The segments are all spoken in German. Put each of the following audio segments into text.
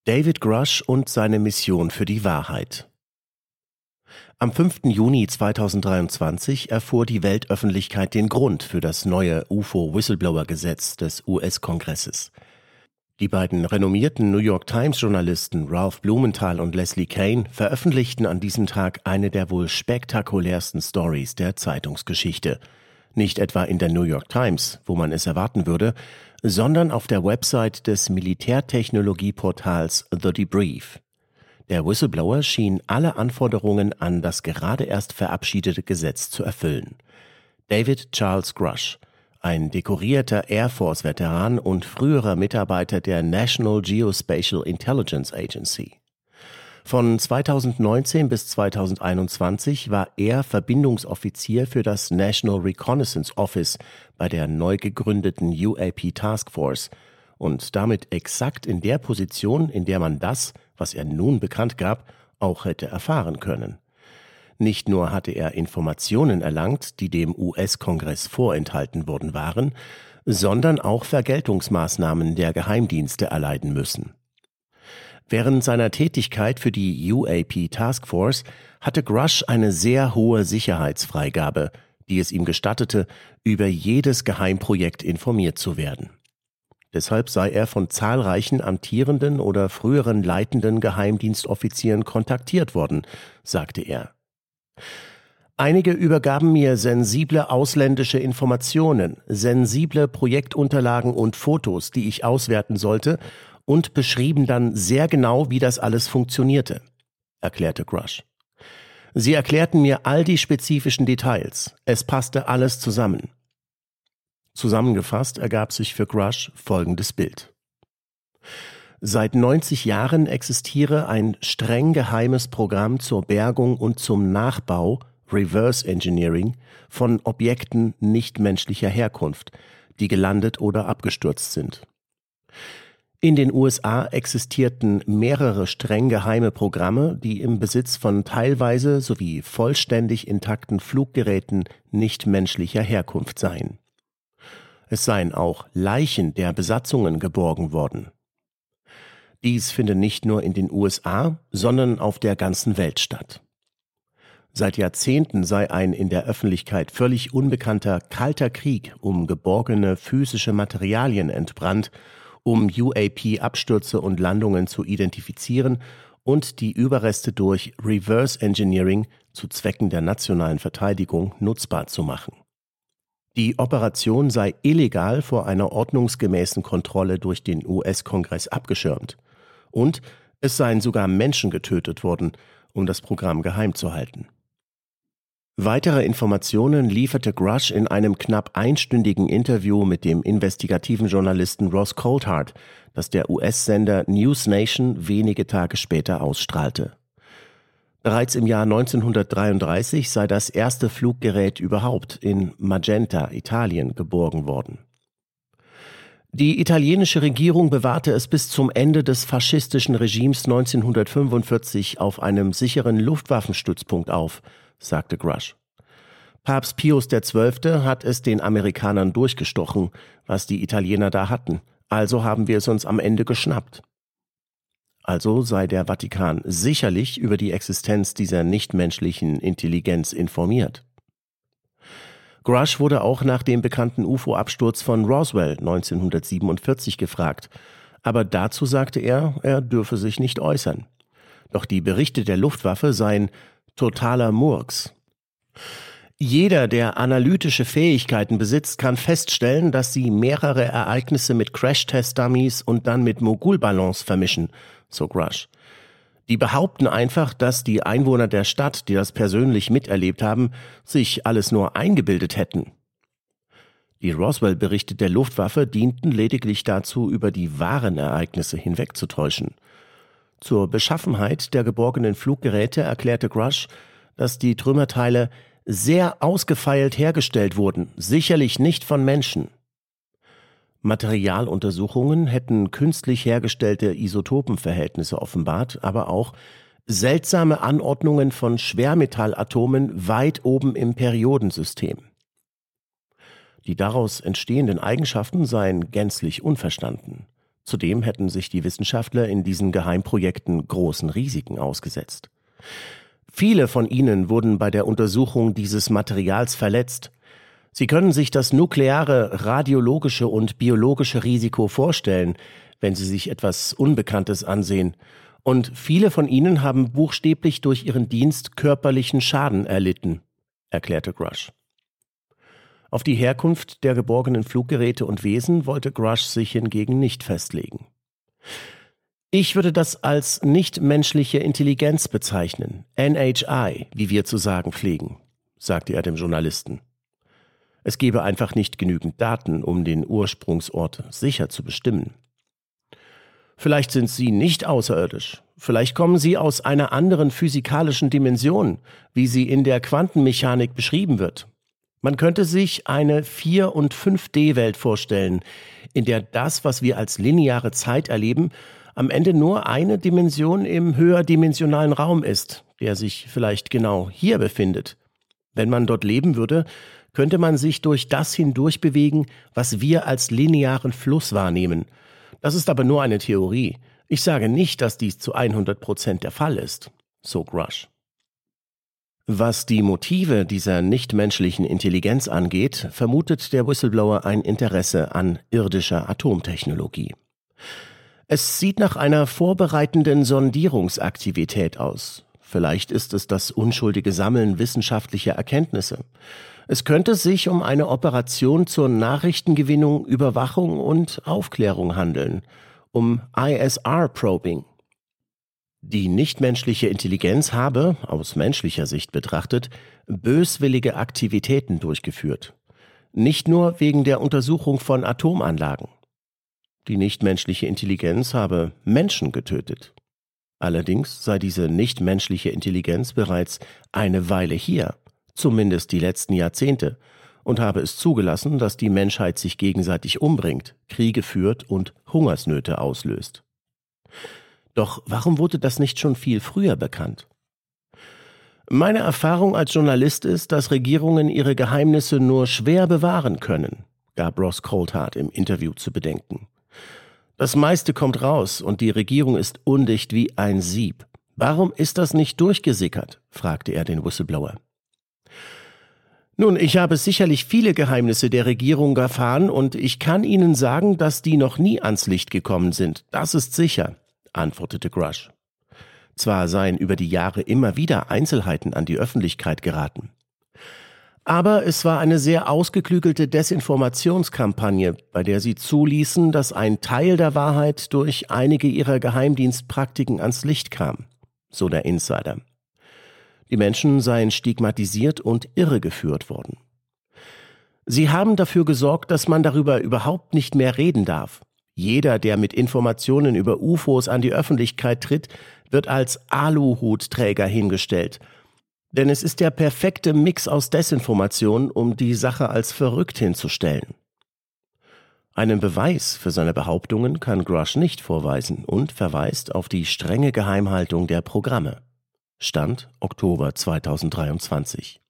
David Grusch und seine Mission für die Wahrheit. Am 5. Juni 2023 erfuhr die Weltöffentlichkeit den Grund für das neue UFO-Whistleblower-Gesetz des US-Kongresses. Die beiden renommierten New York Times-Journalisten Ralph Blumenthal und Leslie Kean veröffentlichten an diesem Tag eine der wohl spektakulärsten Stories der Zeitungsgeschichte. Nicht etwa in der New York Times, wo man es erwarten würde, sondern auf der Website des Militärtechnologieportals The Debrief. Der Whistleblower schien alle Anforderungen an das gerade erst verabschiedete Gesetz zu erfüllen. David Charles Grusch, ein dekorierter Air Force-Veteran und früherer Mitarbeiter der National Geospatial Intelligence Agency. Von 2019 bis 2021 war er Verbindungsoffizier für das National Reconnaissance Office bei der neu gegründeten UAP Task Force und damit exakt in der Position, in der man das, was er nun bekannt gab, auch hätte erfahren können. Nicht nur hatte er Informationen erlangt, die dem US-Kongress vorenthalten worden waren, sondern auch Vergeltungsmaßnahmen der Geheimdienste erleiden müssen. Während seiner Tätigkeit für die UAP Task Force hatte Grusch eine sehr hohe Sicherheitsfreigabe, die es ihm gestattete, über jedes Geheimprojekt informiert zu werden. Deshalb sei er von zahlreichen amtierenden oder früheren leitenden Geheimdienstoffizieren kontaktiert worden, sagte er. Einige übergaben mir sensible ausländische Informationen, sensible Projektunterlagen und Fotos, die ich auswerten sollte, und beschrieben dann sehr genau, wie das alles funktionierte, erklärte Grusch. Sie erklärten mir all die spezifischen Details. Es passte alles zusammen. Zusammengefasst ergab sich für Grusch folgendes Bild. Seit 90 Jahren existiere ein streng geheimes Programm zur Bergung und zum Nachbau, Reverse Engineering, von Objekten nichtmenschlicher Herkunft, die gelandet oder abgestürzt sind. In den USA existierten mehrere streng geheime Programme, die im Besitz von teilweise sowie vollständig intakten Fluggeräten nichtmenschlicher Herkunft seien. Es seien auch Leichen der Besatzungen geborgen worden. Dies finde nicht nur in den USA, sondern auf der ganzen Welt statt. Seit Jahrzehnten sei ein in der Öffentlichkeit völlig unbekannter kalter Krieg um geborgene physische Materialien entbrannt, um UAP-Abstürze und Landungen zu identifizieren und die Überreste durch Reverse Engineering zu Zwecken der nationalen Verteidigung nutzbar zu machen. Die Operation sei illegal vor einer ordnungsgemäßen Kontrolle durch den US-Kongress abgeschirmt und es seien sogar Menschen getötet worden, um das Programm geheim zu halten. Weitere Informationen lieferte Grusch in einem knapp einstündigen Interview mit dem investigativen Journalisten Ross Coulthard, das der US-Sender News Nation wenige Tage später ausstrahlte. Bereits im Jahr 1933 sei das erste Fluggerät überhaupt in Magenta, Italien, geborgen worden. Die italienische Regierung bewahrte es bis zum Ende des faschistischen Regimes 1945 auf einem sicheren Luftwaffenstützpunkt auf, sagte Grusch. Papst Pius XII. Hat es den Amerikanern durchgestochen, was die Italiener da hatten, also haben wir es uns am Ende geschnappt. Also sei der Vatikan sicherlich über die Existenz dieser nichtmenschlichen Intelligenz informiert. Grusch wurde auch nach dem bekannten UFO-Absturz von Roswell 1947 gefragt, aber dazu sagte er dürfe sich nicht äußern. Doch die Berichte der Luftwaffe seien totaler Murks. Jeder, der analytische Fähigkeiten besitzt, kann feststellen, dass sie mehrere Ereignisse mit Crash-Test-Dummies und dann mit Mogulballons vermischen, so Grusch. Die behaupten einfach, dass die Einwohner der Stadt, die das persönlich miterlebt haben, sich alles nur eingebildet hätten. Die Roswell-Berichte der Luftwaffe dienten lediglich dazu, über die wahren Ereignisse hinwegzutäuschen. Zur Beschaffenheit der geborgenen Fluggeräte erklärte Grusch, dass die Trümmerteile sehr ausgefeilt hergestellt wurden, sicherlich nicht von Menschen. Materialuntersuchungen hätten künstlich hergestellte Isotopenverhältnisse offenbart, aber auch seltsame Anordnungen von Schwermetallatomen weit oben im Periodensystem. Die daraus entstehenden Eigenschaften seien gänzlich unverstanden. Zudem hätten sich die Wissenschaftler in diesen Geheimprojekten großen Risiken ausgesetzt. Viele von ihnen wurden bei der Untersuchung dieses Materials verletzt. Sie können sich das nukleare, radiologische und biologische Risiko vorstellen, wenn sie sich etwas Unbekanntes ansehen. Und viele von ihnen haben buchstäblich durch ihren Dienst körperlichen Schaden erlitten, erklärte Grush. Auf die Herkunft der geborgenen Fluggeräte und Wesen wollte Grush sich hingegen nicht festlegen. Ich würde das als nichtmenschliche Intelligenz bezeichnen, NHI, wie wir zu sagen pflegen, sagte er dem Journalisten. Es gebe einfach nicht genügend Daten, um den Ursprungsort sicher zu bestimmen. Vielleicht sind sie nicht außerirdisch, vielleicht kommen sie aus einer anderen physikalischen Dimension, wie sie in der Quantenmechanik beschrieben wird. Man könnte sich eine 4- und 5D-Welt vorstellen, in der das, was wir als lineare Zeit erleben, am Ende nur eine Dimension im höherdimensionalen Raum ist, der sich vielleicht genau hier befindet. Wenn man dort leben würde, könnte man sich durch das hindurch bewegen, was wir als linearen Fluss wahrnehmen. Das ist aber nur eine Theorie. Ich sage nicht, dass dies zu 100% der Fall ist, so Grush. Was die Motive dieser nichtmenschlichen Intelligenz angeht, vermutet der Whistleblower ein Interesse an irdischer Atomtechnologie. Es sieht nach einer vorbereitenden Sondierungsaktivität aus. Vielleicht ist es das unschuldige Sammeln wissenschaftlicher Erkenntnisse. Es könnte sich um eine Operation zur Nachrichtengewinnung, Überwachung und Aufklärung handeln, um ISR-Probing. Die nichtmenschliche Intelligenz habe, aus menschlicher Sicht betrachtet, böswillige Aktivitäten durchgeführt. Nicht nur wegen der Untersuchung von Atomanlagen. Die nichtmenschliche Intelligenz habe Menschen getötet. Allerdings sei diese nichtmenschliche Intelligenz bereits eine Weile hier, zumindest die letzten Jahrzehnte, und habe es zugelassen, dass die Menschheit sich gegenseitig umbringt, Kriege führt und Hungersnöte auslöst. Doch warum wurde das nicht schon viel früher bekannt? Meine Erfahrung als Journalist ist, dass Regierungen ihre Geheimnisse nur schwer bewahren können, gab Ross Coulthard im Interview zu bedenken. Das meiste kommt raus und die Regierung ist undicht wie ein Sieb. Warum ist das nicht durchgesickert? Fragte er den Whistleblower. Nun, ich habe sicherlich viele Geheimnisse der Regierung erfahren und ich kann Ihnen sagen, dass die noch nie ans Licht gekommen sind. Das ist sicher, antwortete Grush. Zwar seien über die Jahre immer wieder Einzelheiten an die Öffentlichkeit geraten. Aber es war eine sehr ausgeklügelte Desinformationskampagne, bei der sie zuließen, dass ein Teil der Wahrheit durch einige ihrer Geheimdienstpraktiken ans Licht kam, so der Insider. Die Menschen seien stigmatisiert und irregeführt worden. Sie haben dafür gesorgt, dass man darüber überhaupt nicht mehr reden darf. Jeder, der mit Informationen über UFOs an die Öffentlichkeit tritt, wird als Aluhutträger hingestellt. Denn es ist der perfekte Mix aus Desinformation, um die Sache als verrückt hinzustellen. Einen Beweis für seine Behauptungen kann Grush nicht vorweisen und verweist auf die strenge Geheimhaltung der Programme. Stand Oktober 2023.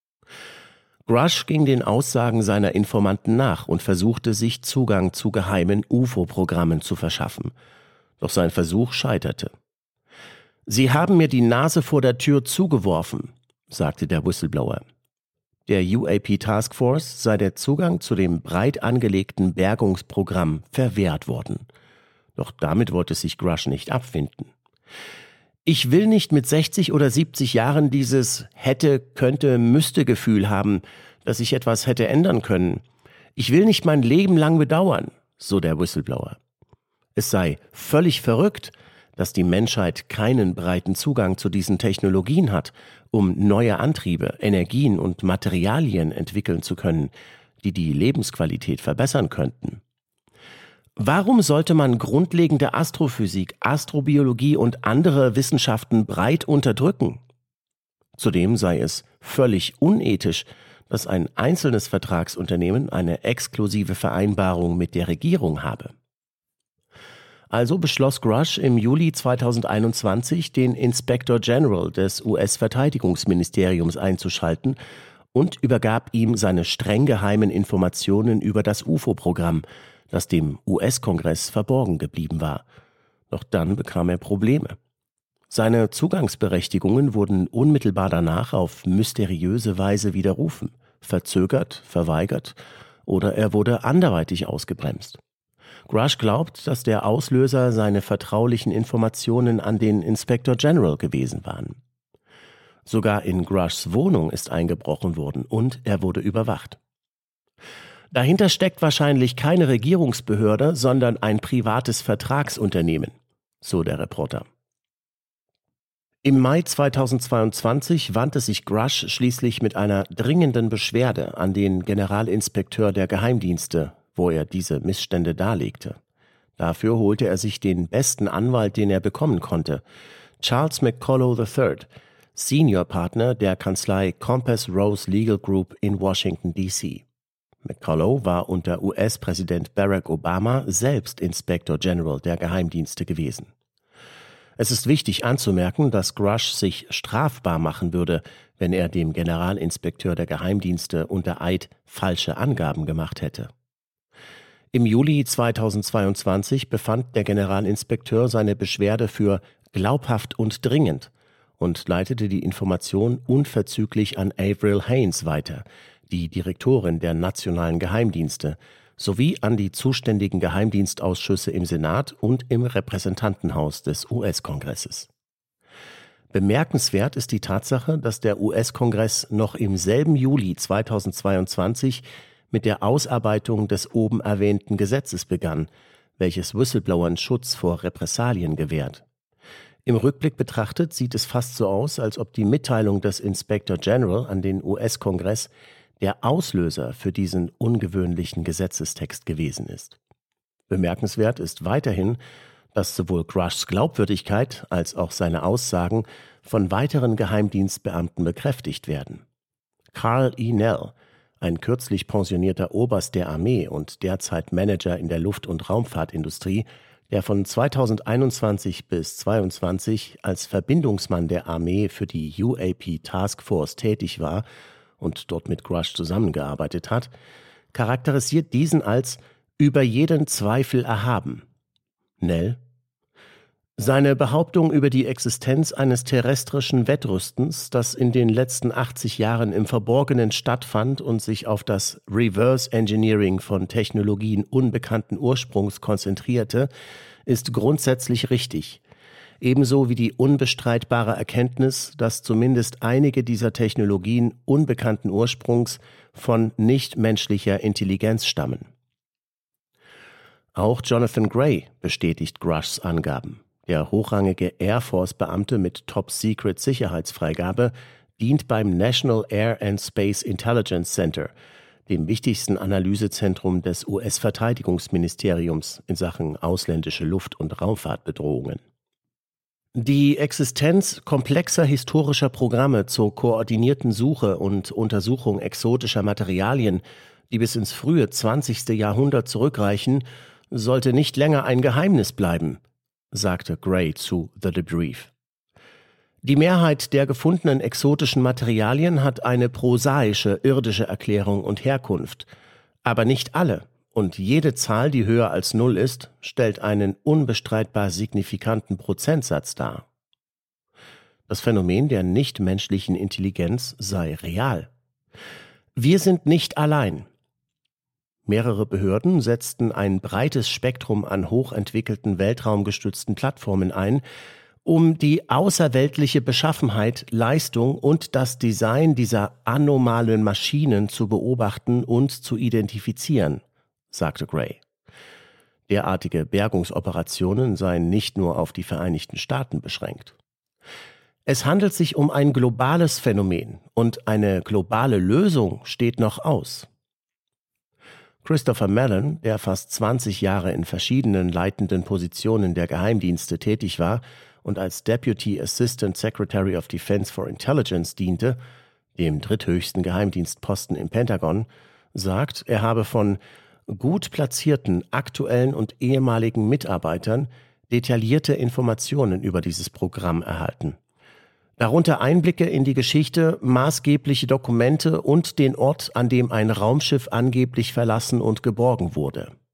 Grush ging den Aussagen seiner Informanten nach und versuchte, sich Zugang zu geheimen UFO-Programmen zu verschaffen. Doch sein Versuch scheiterte. »Sie haben mir die Nase vor der Tür zugeworfen«, sagte der Whistleblower. Der UAP Task Force sei der Zugang zu dem breit angelegten Bergungsprogramm verwehrt worden. Doch damit wollte sich Grush nicht abfinden. »Ich will nicht mit 60 oder 70 Jahren dieses hätte, könnte, müsste Gefühl haben, dass ich etwas hätte ändern können. Ich will nicht mein Leben lang bedauern«, so der Whistleblower. Es sei völlig verrückt, dass die Menschheit keinen breiten Zugang zu diesen Technologien hat, um neue Antriebe, Energien und Materialien entwickeln zu können, die die Lebensqualität verbessern könnten. Warum sollte man grundlegende Astrophysik, Astrobiologie und andere Wissenschaften breit unterdrücken? Zudem sei es völlig unethisch, dass ein einzelnes Vertragsunternehmen eine exklusive Vereinbarung mit der Regierung habe. Also beschloss Grush im Juli 2021, den Inspector General des US-Verteidigungsministeriums einzuschalten, und übergab ihm seine streng geheimen Informationen über das UFO-Programm, das dem US-Kongress verborgen geblieben war. Doch dann bekam er Probleme. Seine Zugangsberechtigungen wurden unmittelbar danach auf mysteriöse Weise widerrufen, verzögert, verweigert oder er wurde anderweitig ausgebremst. Grush glaubt, dass der Auslöser seine vertraulichen Informationen an den Inspector General gewesen waren. Sogar in Grushs Wohnung ist eingebrochen worden und er wurde überwacht. Dahinter steckt wahrscheinlich keine Regierungsbehörde, sondern ein privates Vertragsunternehmen, so der Reporter. Im Mai 2022 wandte sich Grush schließlich mit einer dringenden Beschwerde an den Generalinspekteur der Geheimdienste, wo er diese Missstände darlegte. Dafür holte er sich den besten Anwalt, den er bekommen konnte, Charles McCullough III, Seniorpartner der Kanzlei Compass Rose Legal Group in Washington, D.C. McCullough war unter US-Präsident Barack Obama selbst Inspector General der Geheimdienste gewesen. Es ist wichtig anzumerken, dass Grush sich strafbar machen würde, wenn er dem Generalinspekteur der Geheimdienste unter Eid falsche Angaben gemacht hätte. Im Juli 2022 befand der Generalinspekteur seine Beschwerde für glaubhaft und dringend und leitete die Information unverzüglich an Avril Haines weiter, die Direktorin der nationalen Geheimdienste, sowie an die zuständigen Geheimdienstausschüsse im Senat und im Repräsentantenhaus des US-Kongresses. Bemerkenswert ist die Tatsache, dass der US-Kongress noch im selben Juli 2022 mit der Ausarbeitung des oben erwähnten Gesetzes begann, welches Whistleblowern Schutz vor Repressalien gewährt. Im Rückblick betrachtet sieht es fast so aus, als ob die Mitteilung des Inspector General an den US-Kongress der Auslöser für diesen ungewöhnlichen Gesetzestext gewesen ist. Bemerkenswert ist weiterhin, dass sowohl Grushs Glaubwürdigkeit als auch seine Aussagen von weiteren Geheimdienstbeamten bekräftigt werden. Carl E. Nell, ein kürzlich pensionierter Oberst der Armee und derzeit Manager in der Luft- und Raumfahrtindustrie, der von 2021 bis 2022 als Verbindungsmann der Armee für die UAP Task Force tätig war und dort mit Grush zusammengearbeitet hat, charakterisiert diesen als über jeden Zweifel erhaben. Nell: Seine Behauptung über die Existenz eines terrestrischen Wettrüstens, das in den letzten 80 Jahren im Verborgenen stattfand und sich auf das Reverse Engineering von Technologien unbekannten Ursprungs konzentrierte, ist grundsätzlich richtig. Ebenso wie die unbestreitbare Erkenntnis, dass zumindest einige dieser Technologien unbekannten Ursprungs von nichtmenschlicher Intelligenz stammen. Auch Jonathan Gray bestätigt Grushs Angaben. Der hochrangige Air Force-Beamte mit Top-Secret-Sicherheitsfreigabe dient beim National Air and Space Intelligence Center, dem wichtigsten Analysezentrum des US-Verteidigungsministeriums in Sachen ausländische Luft- und Raumfahrtbedrohungen. Die Existenz komplexer historischer Programme zur koordinierten Suche und Untersuchung exotischer Materialien, die bis ins frühe 20. Jahrhundert zurückreichen, sollte nicht länger ein Geheimnis bleiben, sagte Gray zu The Debrief. Die Mehrheit der gefundenen exotischen Materialien hat eine prosaische irdische Erklärung und Herkunft, aber nicht alle. Und jede Zahl, die höher als 0 ist, stellt einen unbestreitbar signifikanten Prozentsatz dar. Das Phänomen der nichtmenschlichen Intelligenz sei real. Wir sind nicht allein. Mehrere Behörden setzten ein breites Spektrum an hochentwickelten weltraumgestützten Plattformen ein, um die außerweltliche Beschaffenheit, Leistung und das Design dieser anomalen Maschinen zu beobachten und zu identifizieren, sagte Gray. Derartige Bergungsoperationen seien nicht nur auf die Vereinigten Staaten beschränkt. Es handelt sich um ein globales Phänomen und eine globale Lösung steht noch aus. Christopher Mellon, der fast 20 Jahre in verschiedenen leitenden Positionen der Geheimdienste tätig war und als Deputy Assistant Secretary of Defense for Intelligence diente, dem dritthöchsten Geheimdienstposten im Pentagon, sagt, er habe von gut platzierten aktuellen und ehemaligen Mitarbeitern detaillierte Informationen über dieses Programm erhalten. Darunter Einblicke in die Geschichte, maßgebliche Dokumente und den Ort, an dem ein Raumschiff angeblich verlassen und geborgen wurde.